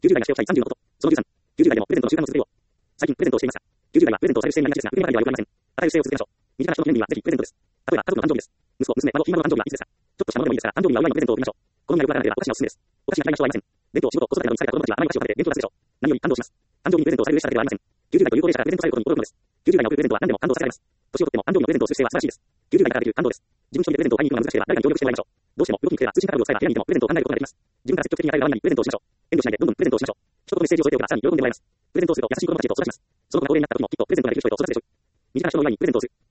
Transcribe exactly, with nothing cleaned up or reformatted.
きゅうじゅう代がしておきたいさんじゅうのこと。そのじゅうさん。きゅうじゅう代でもプレゼントの習慣の続けよう。最近プレゼントをしていました。きゅうじゅう代はプレゼントをされる姿勢になりがちですが、上の代ではよくありません。与える姿勢を続けましょう。身近な人の記念日はぜひプレゼントです。例えば、家族の誕生日です。息子、娘、孫、ひ孫の誕生日はいつですか？ちょっとしたものでもいいですから、誕生日には祝いのプレゼントを送りましょう。この前よくわからなければ、お菓子がおすすめです。お菓子が嫌いな人はいません。勉強、仕事、子育てなどに疲れた子供たちは甘いお菓子を食べて勉強がするでしょう。何より感動します。誕生日にプレゼントをされるしただけではありません。きゅうじゅう代という高齢者からプレゼントされることに驚くのです。きゅうじゅう代に送るプレゼントは何でも感動させられます。年を取っても誕生日のプレゼントをする姿勢は素晴らしいです。きゅうじゅう代からできる感動です。自分一人でプレゼントを買いに行くのが難しければ誰かに協力してもらいましょう。どうしても預金規制は通信カタログを使えば部屋にいてもプレゼントを考えることができます。自分から積極的に与える側にプレゼントをしましょう。遠慮しないでどんどんプレゼントをしましょう。一言メッセージを添えておけばさらに喜んでもらえます。プレゼントをすると優しい子供たちへと育ちます。その子が高齢になった時もきっとプレゼントができる人へと育つでしょう。身近な人の祝いにプレゼントをする。